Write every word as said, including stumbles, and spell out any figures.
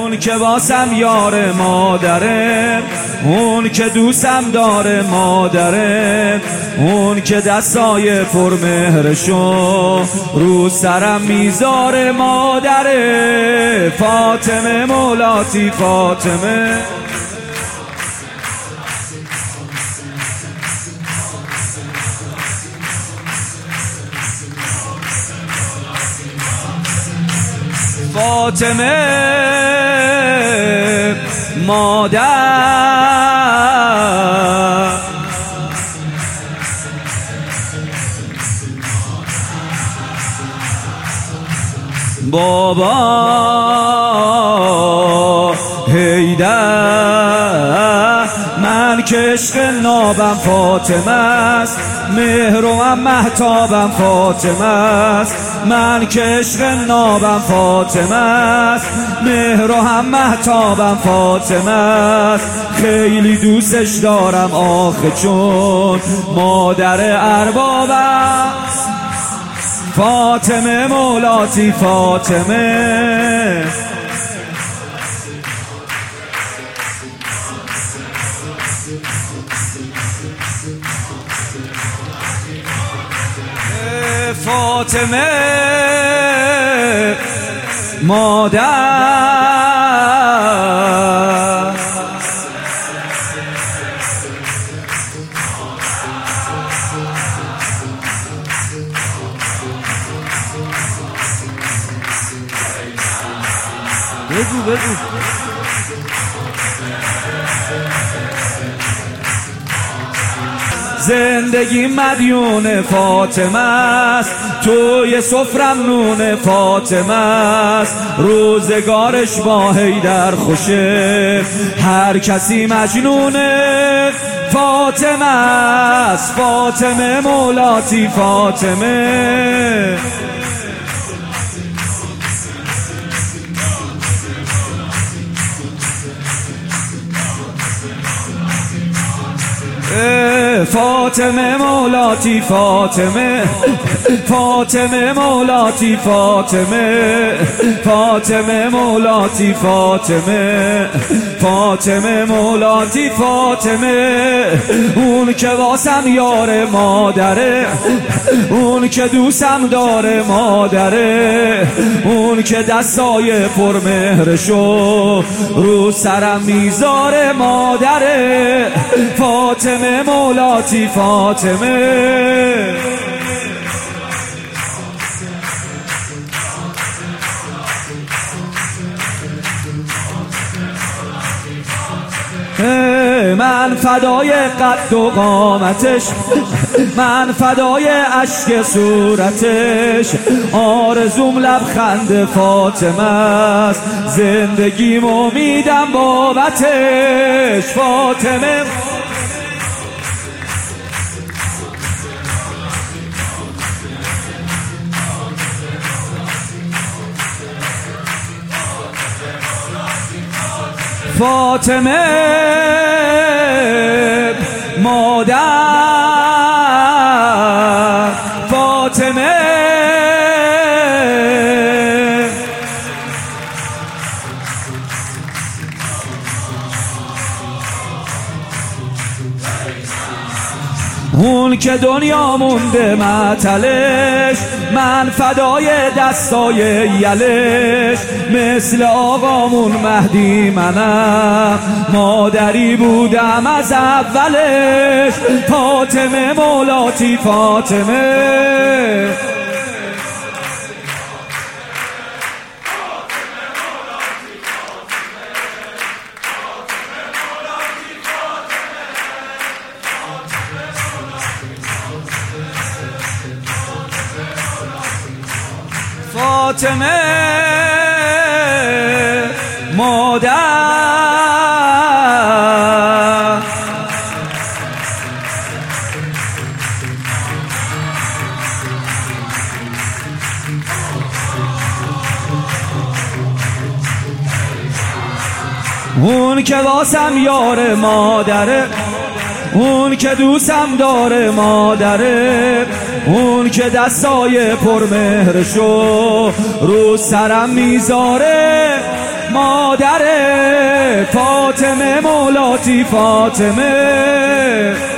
اون که واسم یار مادره، اون که دوستم داره مادره، اون که دستای پرمهرشو رو سرم میذاره مادره. فاطمه مولاتی فاطمه، فاطمه مادر، بابا حیدر، من که عشق نابم فاطمه است، مهرم مهتابم فاطمه است، من که عشق نابم فاطمه است، مهرم مهتابم فاطمه است. خیلی دوستش دارم آخه چون مادر اربابم. فاطمه مولاتی فاطمه، فاطمه مادر، بگو بگو زندگی مدیون فاطمه است، توی سفرم نون فاطمه است، روزگارش با حیدر خوشه، هر کسی مجنونه فاطمه است. فاطمه مولاتی فاطمه، فاطمه مولاتی فاطمه، فاطمه مولاتی فاطمه، فاطمه مولاتی فاطمه، فاطمه مولاتی فاطمه. اون که واسم یار مادره، اون که دوستم داره مادره، اون که دستای پرمهرشو رو سرم میذاره مادره. فاطمه مولاتی فاطمه، من فدای قد و قامتش، من فدای اشک صورتش، آرزوم لبخند فاطمه است، زندگیم امیدم بابتش. فاطمه فاطمه مادر، فاطمه اون که دنیا مونده معطلش، من فدای دستای یلش، مثل آقامون مهدی منم، مادری بودم از اولش. فاطمه مولاتی فاطمه، فاطمه مادر، اون که واسم یار مادره، اون که دوستم داره مادره، اون که دستای پرمهرشو رو سرم میذاره مادره. مادر فاطمه مولاتی فاطمه